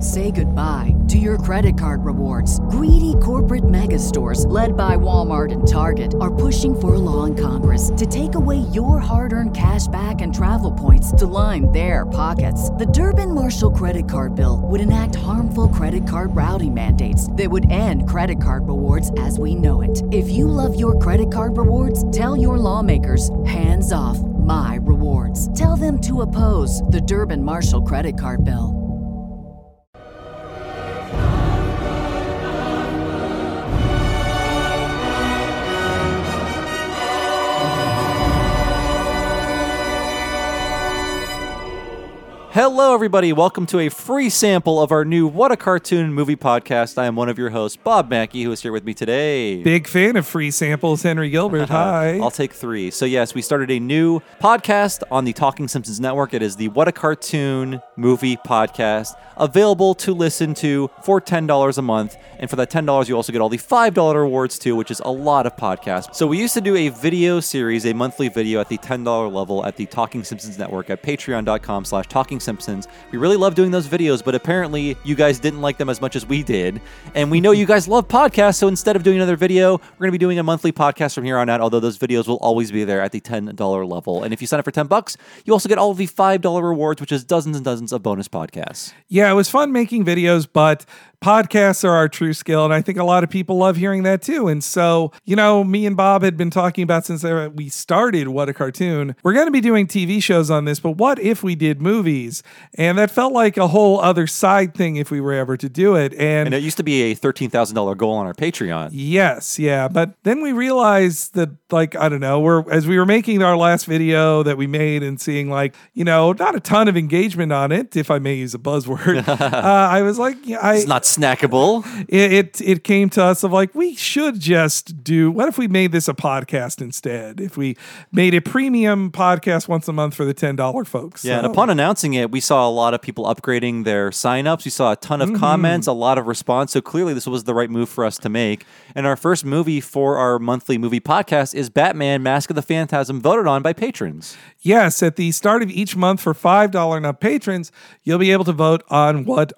Say goodbye to your credit card rewards. Greedy corporate mega stores, led by Walmart and Target, are pushing for a law in Congress to take away your hard-earned cash back and travel points to line their pockets. The Durbin-Marshall credit card bill would enact harmful credit card routing mandates that would end credit card rewards as we know it. If you love your credit card rewards, tell your lawmakers, hands off my rewards. Tell them to oppose the Durbin-Marshall credit card bill. Hello, everybody. Welcome to a free sample of our new What a Cartoon movie podcast. I am one of your hosts, Bob Mackey, who is here with me today. Big fan of free samples, Henry Gilbert. Hi. I'll take 3. So, yes, we started a new podcast on the Talking Simpsons Network. It is the What a Cartoon movie podcast, available to listen to for $10 a month. And for that $10, you also get all the $5 rewards, too, which is a lot of podcasts. So we used to do a video series, a monthly video at the $10 level at the Talking Simpsons Network at patreon.com/TalkingSimpsons. We really love doing those videos, but apparently you guys didn't like them as much as we did. And we know you guys love podcasts, so instead of doing another video, we're going to be doing a monthly podcast from here on out, although those videos will always be there at the $10 level. And if you sign up for $10, you also get all of the $5 rewards, which is dozens and dozens of bonus podcasts. Yeah, it was fun making videos, but podcasts are our true skill, and I think a lot of people love hearing that too. And so, you know, me and Bob had been talking about since we started What a Cartoon. We're going to be doing TV shows on this, but what if we did movies? And that felt like a whole other side thing if we were ever to do it. And it used to be a $13,000 goal on our Patreon. Yes, yeah. But then we realized that, like, I don't know, as we were making our last video that we made and seeing, like, you know, not a ton of engagement on it, if I may use a buzzword, I was like, it's not snackable. It came to us of like, we should just do, what if we made this a podcast instead? If we made a premium podcast once a month for the $10 folks. Yeah, and upon announcing it, we saw a lot of people upgrading their signups. We saw a ton of comments, a lot of response. So clearly this was the right move for us to make. And our first movie for our monthly movie podcast is Batman Mask of the Phantasm, voted on by patrons. Yes, at the start of each month for $5 and up patrons, you'll be able to vote on what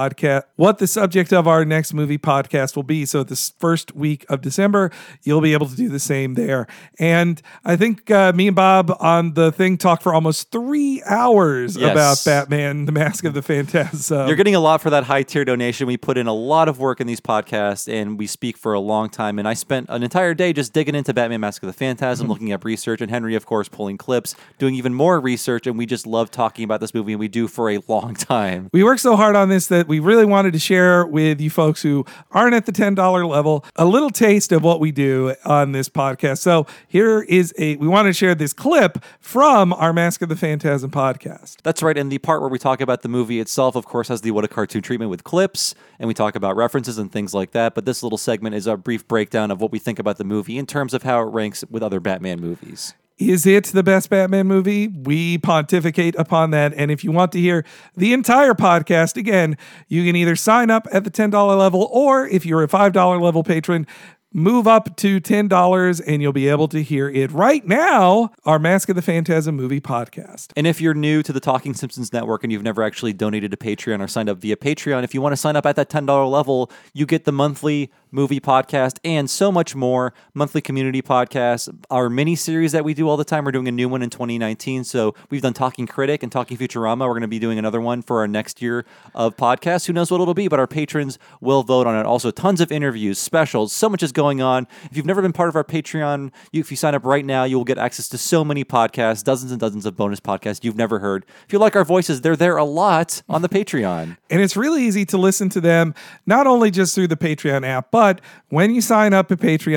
the subject of our next movie podcast will be. So this first week of December, you'll be able to do the same there. And I think me and Bob on the thing talked for almost 3 hours about Batman, the Mask of the Phantasm. You're getting a lot for that high tier donation. We put in a lot of work in these podcasts, and we speak for a long time. And I spent an entire day just digging into Batman Mask of the Phantasm, looking up research, and Henry, of course, pulling clips, doing even more research. And we just love talking about this movie, and we do for a long time. We worked so hard on this that we really wanted to share with you folks who aren't at the $10 level a little taste of what we do on this podcast. So we want to share this clip from our Mask of the Phantasm podcast. That's right. And the part where we talk about the movie itself, of course, has the What a Cartoon treatment with clips, and we talk about references and things like that. But this little segment is a brief breakdown of what we think about the movie in terms of how it ranks with other Batman movies. Is it the best Batman movie? We pontificate upon that. And if you want to hear the entire podcast, again, you can either sign up at the $10 level, or if you're a $5 level patron, move up to $10 and you'll be able to hear it right now, our Mask of the Phantasm movie podcast. And if you're new to the Talking Simpsons Network and you've never actually donated to Patreon or signed up via Patreon, if you want to sign up at that $10 level, you get the monthly movie podcast and so much more. Monthly community podcasts, our mini series that we do all the time. We're doing a new one in 2019. So we've done Talking Critic and Talking Futurama. We're going to be doing another one for our next year of podcasts. Who knows what it'll be, but our patrons will vote on it. Also, tons of interviews, specials, so much is going on. If you've never been part of our Patreon, if you sign up right now, you will get access to so many podcasts, dozens and dozens of bonus podcasts you've never heard. If you like our voices, they're there a lot on the Patreon. And it's really easy to listen to them, not only just through the Patreon app, but when you sign up at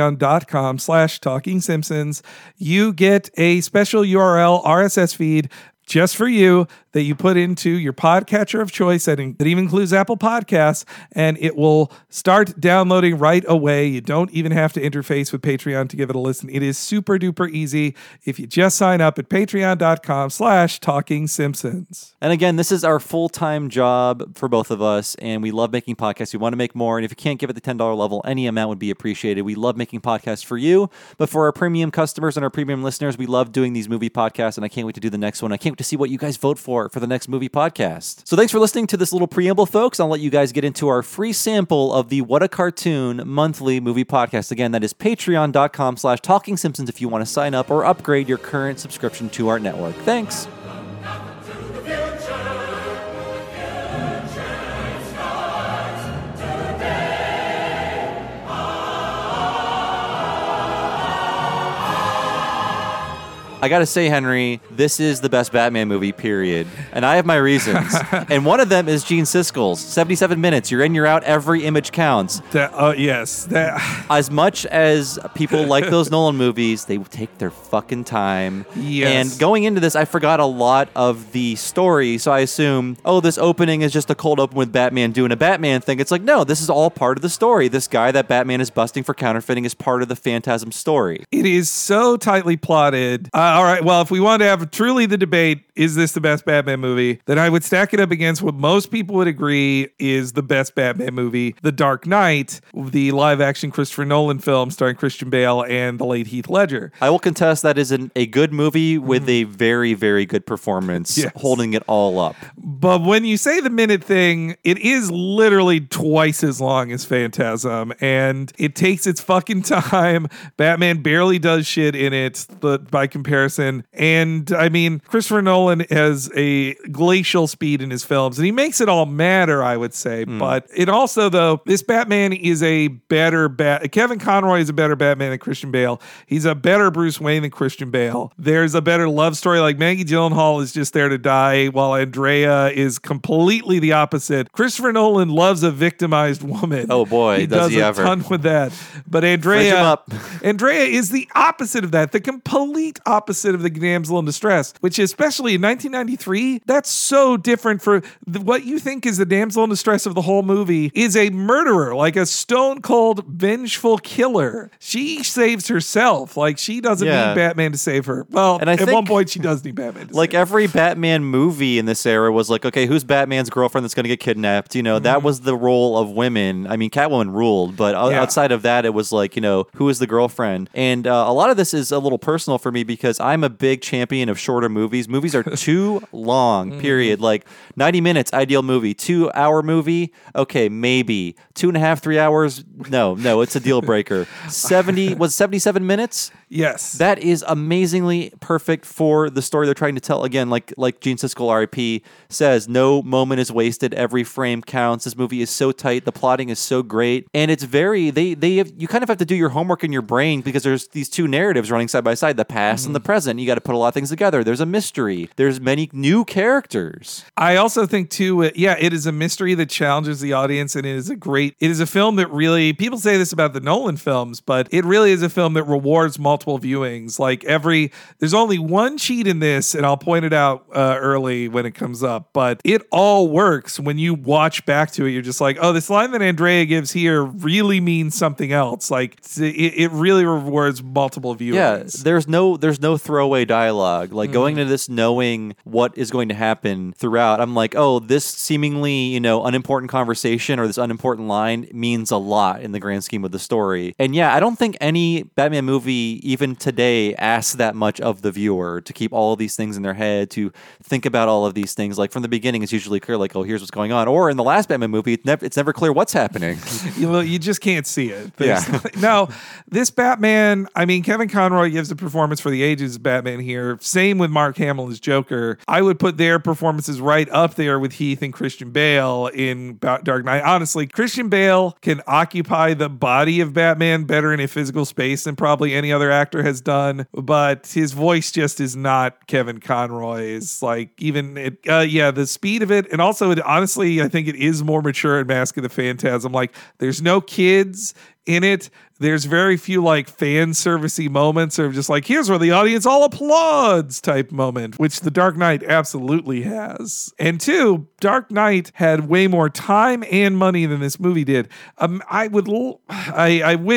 patreon.com/TalkingSimpsons, you get a special URL RSS feed just for you that you put into your podcatcher of choice that even includes Apple Podcasts, and it will start downloading right away. You don't even have to interface with Patreon to give it a listen. It is super duper easy if you just sign up at patreon.com/TalkingSimpsons. And again, this is our full-time job for both of us, and we love making podcasts. We want to make more, and if you can't give it the $10 level, any amount would be appreciated. We love making podcasts for you, but for our premium customers and our premium listeners, we love doing these movie podcasts, and I can't wait to do the next one. I can't wait to see what you guys vote for the next movie podcast. So thanks for listening to this little preamble, folks. I'll let you guys get into our free sample of the What a Cartoon monthly movie podcast. Again, that is patreon.com/Talking Simpsons if you want to sign up or upgrade your current subscription to our network. Thanks. I gotta say, Henry, this is the best Batman movie, period. And I have my reasons. And one of them is Gene Siskel's. 77 minutes. You're in, you're out. Every image counts. Yes. As much as people like those Nolan movies, they take their fucking time. Yes. And going into this, I forgot a lot of the story. So I assume, this opening is just a cold open with Batman doing a Batman thing. It's like, no, this is all part of the story. This guy that Batman is busting for counterfeiting is part of the Phantasm story. It is so tightly plotted. All right, well, if we want to have truly the debate, is this the best Batman movie, then I would stack it up against what most people would agree is the best Batman movie, The Dark Knight, the live-action Christopher Nolan film starring Christian Bale and the late Heath Ledger. I will contest that is a good movie with a very, very good performance, holding it all up. But when you say the minute thing, it is literally twice as long as Phantasm, and it takes its fucking time. Batman barely does shit in it, but by comparison. And I mean, Christopher Nolan has a glacial speed in his films, and he makes it all matter, I would say. But it also, though, this Batman is a better Kevin Conroy is a better Batman than Christian Bale. He's a better Bruce Wayne than Christian Bale. There's a better love story. Like Maggie Gyllenhaal is just there to die, while Andrea is completely the opposite. Christopher Nolan loves a victimized woman. Oh boy, does he ever! A ton with that. But Andrea is the opposite of that. The complete opposite of the damsel in distress, which especially in 1993, that's so different. For what you think is the damsel in distress of the whole movie is a murderer, like a stone cold vengeful killer. She saves herself. Like, she doesn't need Batman to save her. Well, and at one point she does need Batman to save her. Every Batman movie in this era was like, okay, who's Batman's girlfriend that's going to get kidnapped? That was the role of women. I mean, Catwoman ruled, but outside of that, it was like, who is the girlfriend? And a lot of this is a little personal for me because I'm a big champion of shorter movies. Movies are too long, period. Like 90 minutes, ideal movie. 2-hour movie, okay, maybe. 2.5, 3 hours, no, it's a deal breaker. 77 minutes? Yes. That is amazingly perfect for the story they're trying to tell. Again, like Gene Siskel, R.I.P., says, no moment is wasted. Every frame counts. This movie is so tight. The plotting is so great. And it's very, you kind of have to do your homework in your brain because there's these two narratives running side by side, the past and the present. You got to put a lot of things together. There's a mystery. There's many new characters. I also think, too, it is a mystery that challenges the audience, and it is a film that really, people say this about the Nolan films, but it really is a film that rewards multiple viewings. Like there's only one cheat in this, and I'll point it out early when it comes up, but it all works when you watch back to it. You're just like, oh, this line that Andrea gives here really means something else. Like it really rewards multiple viewings. Yeah, there's no throwaway dialogue. Like going into this knowing what is going to happen throughout, I'm like, oh, this seemingly, unimportant conversation or this unimportant line means a lot in the grand scheme of the story. And yeah, I don't think any Batman movie, even today, asks that much of the viewer to keep all of these things in their head, to think about all of these things. Like from the beginning, it's usually clear, like, oh, here's what's going on. Or in the last Batman movie, it's never clear what's happening. You just can't see it. No, this Batman, I mean, Kevin Conroy gives a performance for the ages as Batman here. Same with Mark Hamill as Joker. I would put their performances right up there with Heath and Christian Bale in Dark Knight. Honestly, Christian Bale can occupy the body of Batman better in a physical space than probably any other actor has done, but his voice just is not Kevin Conroy's. Like, even the speed of it, and also honestly, I think it is more mature in Mask of the Phantasm. Like, there's no kids in it. There's very few like fan servicey moments or just like, here's where the audience all applauds type moment, which The Dark Knight absolutely has. And two, Dark Knight had way more time and money than this movie did. I wish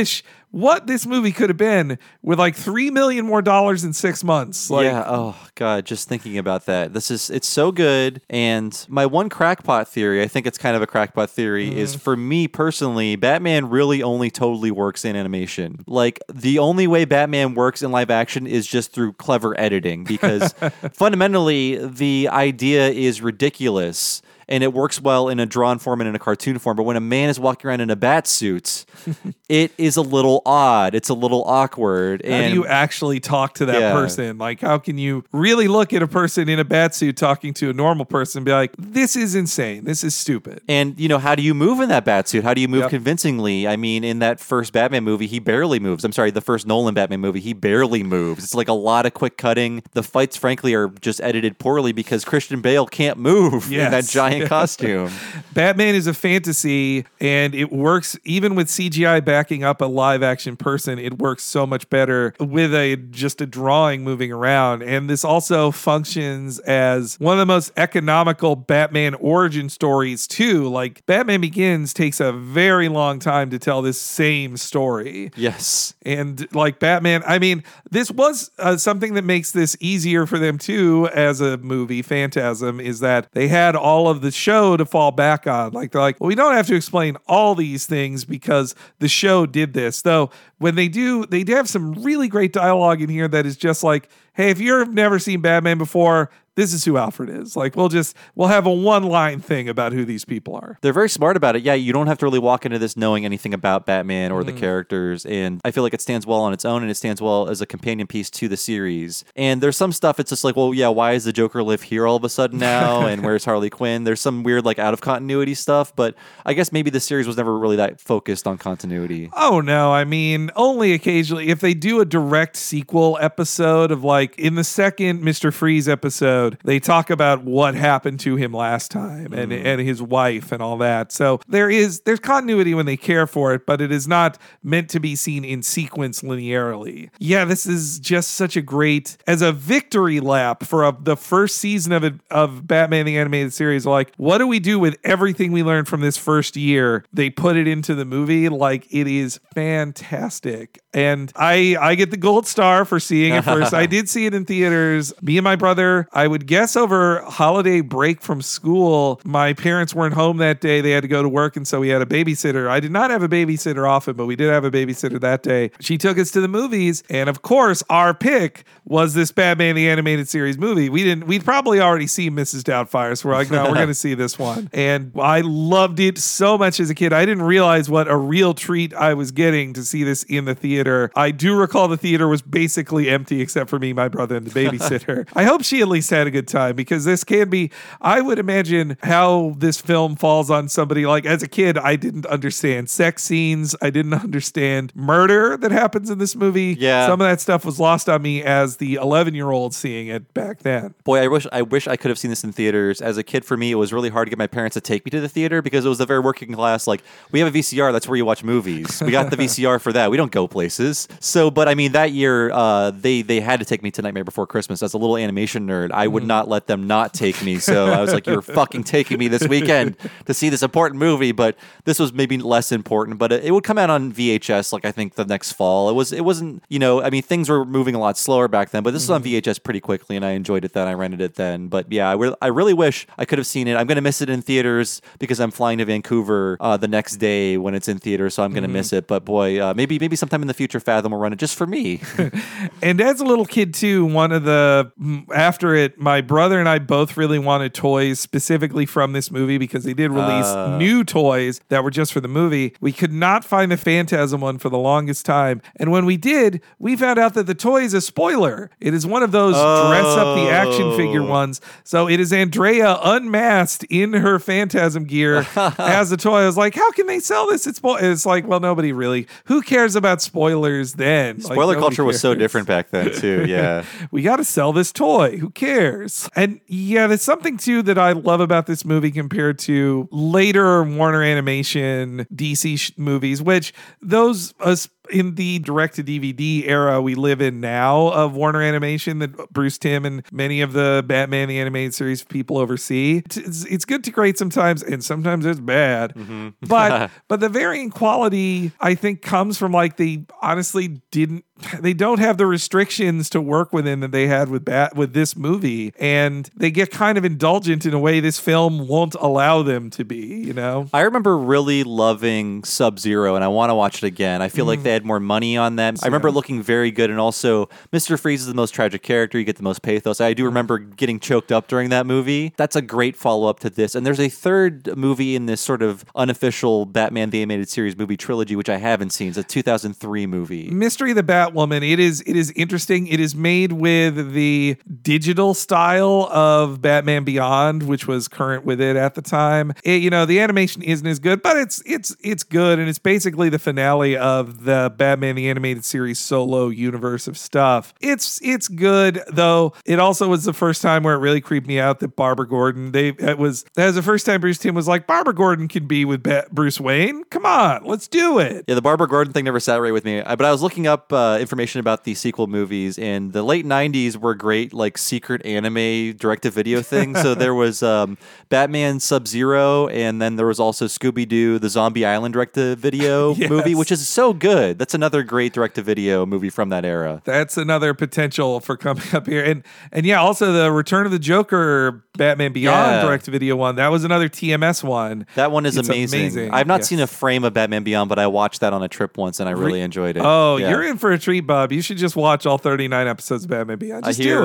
what this movie could have been with like $3 million more in 6 months. Like, yeah. Oh God. Just thinking about that. It's so good. And my one crackpot theory, I think it's kind of a crackpot theory, is for me personally, Batman really only totally works in animation. Like the only way Batman works in live action is just through clever editing, because fundamentally the idea is ridiculous. And it works well in a drawn form and in a cartoon form. But when a man is walking around in a bat suit, it is a little odd. It's a little awkward. How do you actually talk to that person? Like, how can you really look at a person in a bat suit talking to a normal person and be like, this is insane. This is stupid. And, how do you move in that bat suit? How do you move convincingly? I mean, in that first Batman movie, he barely moves. I'm sorry, the first Nolan Batman movie, he barely moves. It's like a lot of quick cutting. The fights, frankly, are just edited poorly because Christian Bale can't move in that giant costume. Batman is a fantasy, and it works even with CGI backing up a live action person. It works so much better with just a drawing moving around. And this also functions as one of the most economical Batman origin stories too. Like Batman Begins takes a very long time to tell this same story. Yes. And like Batman, I mean, this was something that makes this easier for them too as a movie, Phantasm, is that they had all of the show to fall back on. Like they're like, well, we don't have to explain all these things because the show did this. Though when they do have some really great dialogue in here that is just like, hey, if you've never seen Batman before, this is who Alfred is. Like, we'll have a one-line thing about who these people are. They're very smart about it. Yeah, you don't have to really walk into this knowing anything about Batman or the characters. And I feel like it stands well on its own, and it stands well as a companion piece to the series. And there's some stuff, it's just like, well, yeah, why does the Joker live here all of a sudden now? And where's Harley Quinn? There's some weird, like, out-of-continuity stuff. But I guess maybe the series was never really that focused on continuity. Oh, no. I mean, only occasionally. If they do a direct sequel episode of, like, in the second Mr. Freeze episode, they talk about what happened to him last time and his wife and all that. So there's continuity when they care for it, but it is not meant to be seen in sequence linearly. Yeah, this is just such a great, as a victory lap for the first season of Batman the Animated Series. Like, what do we do with everything we learned from this first year? They put it into the movie. Like, it is fantastic. And I get the gold star for seeing it first. I did see it in theaters. Me and my brother, I would guess over holiday break from school, my parents weren't home that day. They had to go to work, and so we had a babysitter. I did not have a babysitter often, but we did have a babysitter that day. She took us to the movies, and of course, our pick was this Batman the Animated Series movie. We'd probably already seen Mrs. Doubtfire, so we're like, no, we're going to see this one. And I loved it so much as a kid. I didn't realize what a real treat I was getting to see this in the theater. I do recall the theater was basically empty except for me, my brother, and the babysitter. I hope she at least had a good time, because this can be, I would imagine how this film falls on somebody. Like, as a kid, I didn't understand sex scenes. I didn't understand murder that happens in this movie. Yeah. Some of that stuff was lost on me as the 11-year-old seeing it back then. Boy, I wish I could have seen this in theaters. As a kid, for me, it was really hard to get my parents to take me to the theater because it was a very working class. Like, we have a VCR, that's where you watch movies. We got the VCR for that. We don't go places. So, but I mean, that year, they had to take me to Nightmare Before Christmas. As a little animation nerd, I would not let them not take me. So I was like, you're fucking taking me this weekend to see this important movie. But this was maybe less important, but it would come out on VHS, like I think the next fall. It wasn't, I mean, things were moving a lot slower back then, but this was on VHS pretty quickly, and I enjoyed it then. I rented it then. But yeah, I really wish I could have seen it. I'm going to miss it in theaters because I'm flying to Vancouver the next day when it's in theaters, so I'm going to miss it. But boy, maybe sometime in the future, Fathom will run it just for me. And as a little kid too, after it, my brother and I both really wanted toys specifically from this movie because they did release new toys that were just for the movie. We could not find the Phantasm one for the longest time. And when we did, we found out that the toy is a spoiler. It is one of those dress up the action figure ones. So it is Andrea unmasked in her Phantasm gear as a toy. I was like, how can they sell this? It's like, well, nobody really. Who cares about spoilers then? Spoiler culture was so different back then too. Yeah. We got to sell this toy. Who cares? And yeah, there's something too that I love about this movie compared to later Warner Animation DC movies, which those in the direct-to-DVD era we live in now of Warner Animation that Bruce Timm and many of the Batman the Animated Series people oversee. It's good to great sometimes, and sometimes it's bad. But the varying quality, I think, comes from like they honestly they don't have the restrictions to work within that they had with this movie, and they get kind of indulgent in a way this film won't allow them to be, you know? I remember really loving Sub-Zero, and I want to watch it again. I feel like they had more money on that. I remember it looking very good, and also Mr. Freeze is the most tragic character. You get the most pathos. I do remember getting choked up during that movie. That's a great follow-up to this. And there's a third movie in this sort of unofficial Batman the Animated Series movie trilogy, which I haven't seen. It's a 2003 movie. Mystery of the Batwoman. It is interesting. It is made with the digital style of Batman Beyond, which was current with it at the time. The animation isn't as good, but it's good, and it's basically the finale of the Batman the Animated Series solo universe of stuff. It's good, though. It also was the first time where it really creeped me out that Barbara Gordon. That was the first time Bruce Timm was like, Barbara Gordon can be with Bruce Wayne. Come on, let's do it. Yeah, the Barbara Gordon thing never sat right with me. But I was looking up information about the sequel movies, and the late 90s were great, like secret anime direct-to-video things. So there was Batman Sub-Zero, and then there was also Scooby-Doo, the Zombie Island direct-to-video movie, which is so good. That's another great direct-to-video movie from that era. That's another potential for coming up here. And yeah, also the Return of the Joker Batman Beyond direct-to-video one. That was another TMS one. That one is amazing. I've not seen a frame of Batman Beyond, but I watched that on a trip once, and I really enjoyed it. Oh, you're in for a treat, Bob. You should just watch all 39 episodes of Batman Beyond. I hear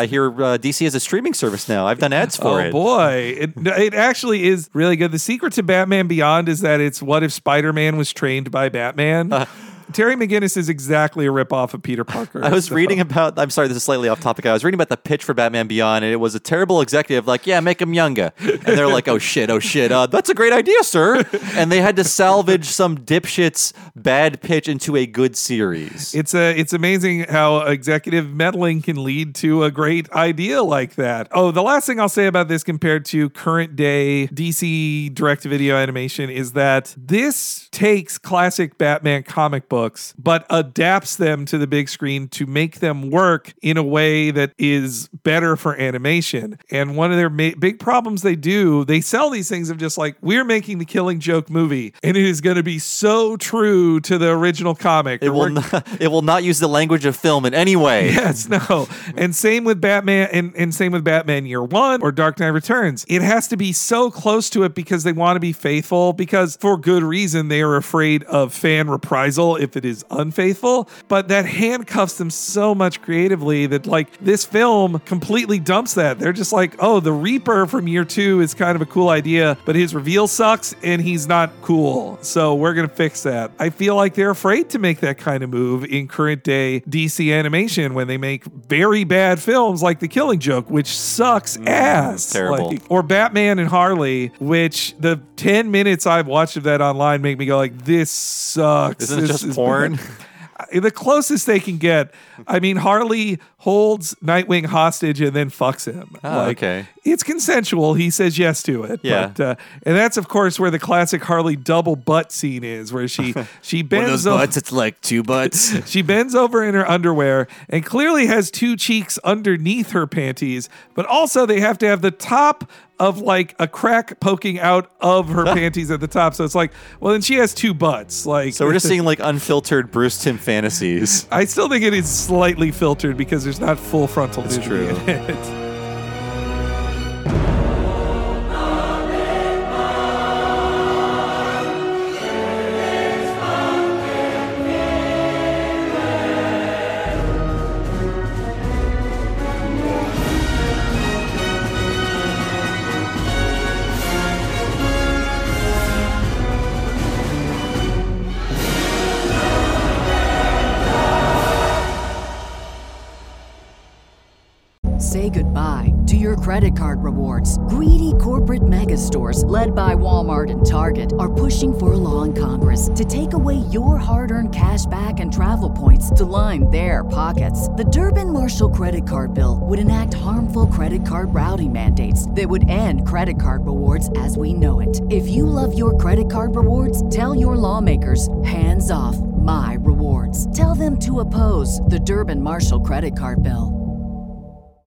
DC has a streaming service now. I've done ads for it. Oh, boy. It actually is really good. The secret to Batman Beyond is that it's what if Spider-Man was trained by Batman? Terry McGinnis is exactly a ripoff of Peter Parker. I was reading about, I'm sorry, this is slightly off topic. I was reading about the pitch for Batman Beyond, and it was a terrible executive like, yeah, make him younger. And they're like, oh shit, that's a great idea, sir. And they had to salvage some dipshit's bad pitch into a good series. It's amazing how executive meddling can lead to a great idea like that. Oh, the last thing I'll say about this compared to current day DC direct-to-video animation is that this takes classic Batman comic books but adapts them to the big screen to make them work in a way that is better for animation. And one of their big problems they sell these things of just like, we're making the Killing Joke movie, and it is going to be so true to the original comic. It will not use the language of film in any way. Yes, no. And same with Batman, and same with Batman Year One or Dark Knight Returns. It has to be so close to it because they want to be faithful, because for good reason they are afraid of fan reprisal if it is unfaithful, but that handcuffs them so much creatively that like this film completely dumps that. They're just like, oh, the Reaper from Year Two is kind of a cool idea, but his reveal sucks and he's not cool, so we're gonna fix that. I feel like they're afraid to make that kind of move in current day DC animation when they make very bad films like The Killing Joke, which sucks ass. Terrible. Or Batman and Harley, which the 10 minutes I've watched of that online make me go like, this sucks. Isn't it just porn? The closest they can get. I mean, Harley holds Nightwing hostage and then fucks him. Okay. It's consensual. He says yes to it. Yeah. But, and that's, of course, where the classic Harley double butt scene is, where she bends over. Butts, it's like two butts. She bends over in her underwear and clearly has two cheeks underneath her panties, but also they have to have the top of like a crack poking out of her panties at the top. So it's like, well, then she has two butts. Like, so we're just seeing like unfiltered Bruce Timm fantasies. I still think it is slightly filtered because there's not full frontal That's nudity true. in it. Say goodbye to your credit card rewards. Greedy corporate mega stores, led by Walmart and Target, are pushing for a law in Congress to take away your hard-earned cash back and travel points to line their pockets. The Durbin-Marshall credit card bill would enact harmful credit card routing mandates that would end credit card rewards as we know it. If you love your credit card rewards, tell your lawmakers, hands off. My Rewards. Tell them to oppose the Durbin Marshall credit card bill.